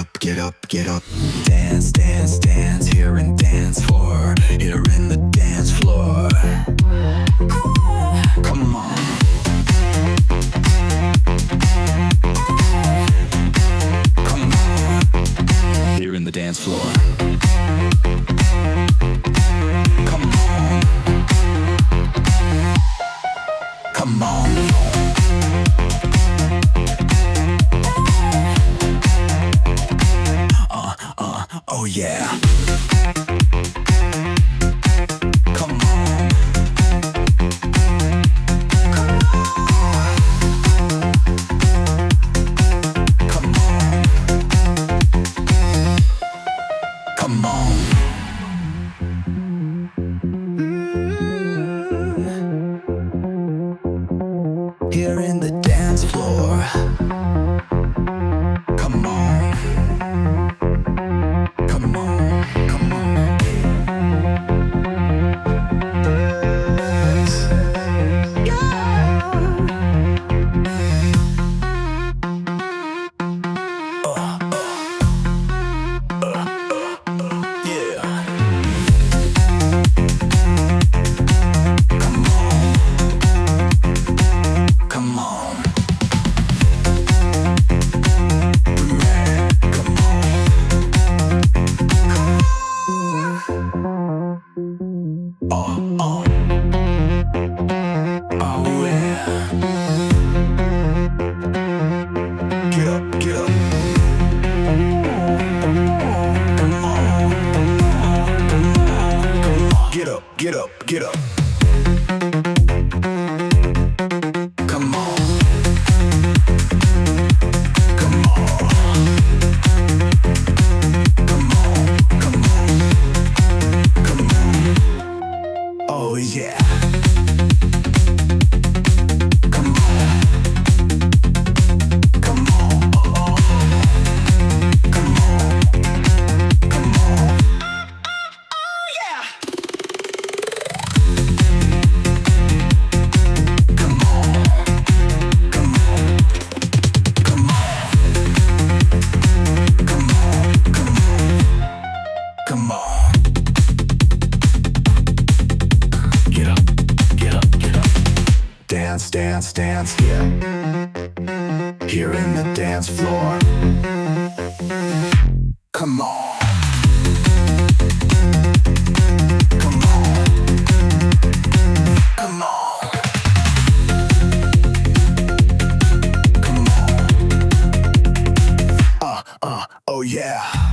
up, get up, get up. Dance, dance, dance, here in dance floor. Here in the dance floor. Come on. Come on. Here in the dance floor. Come on. Come on. Oh yeah. Come on. Come on. Come on. Come on. Here in the dance floor. Come on. Come on, come on. Get up, get up. Come on. Come on. Come on, come on. Come on. Oh yeah. Come on. Come on. Come on. Come on. Oh yeah. Come on. Come on. Come on. Come on. Come on. Come on. Get up. Get up. Get up. Dance, dance, dance. Yeah. Here in the dance floor. Come on. Come on. Come on. Come on. Oh yeah.